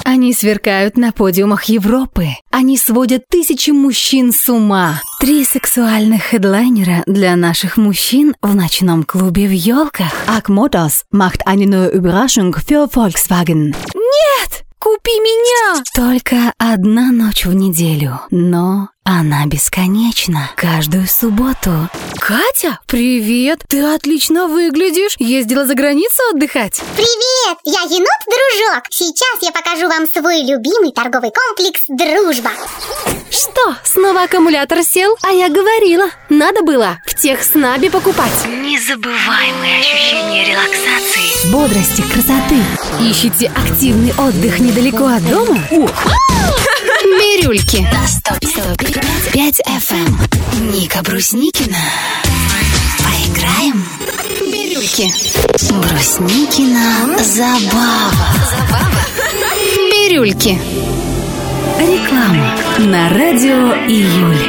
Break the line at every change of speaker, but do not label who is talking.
Они сверкают на подиумах Европы. Они сводят тысячи мужчин с ума. 3 сексуальных хедлайнера для наших мужчин в ночном клубе в елках. Arc Motors macht eine neue Überraschung für Volkswagen. Нет! Купи меня! Только 1 ночь в неделю, но она бесконечна. Каждую субботу. Катя, привет! Ты отлично выглядишь. Ездила за границу отдыхать?
Привет! Я енот-дружок. Сейчас я покажу вам свой любимый торговый комплекс «Дружба».
Что, снова аккумулятор сел? А я говорила, надо было в Техснабе покупать. Незабываемые ощущения релаксации, бодрости, красоты. Ищите активный отдых недалеко от дома? Бирюльки на 105 FM. Ника Брусникина. Поиграем? Бирюльки. Брусникина забава. Бирюльки. Реклама на радио «Июль».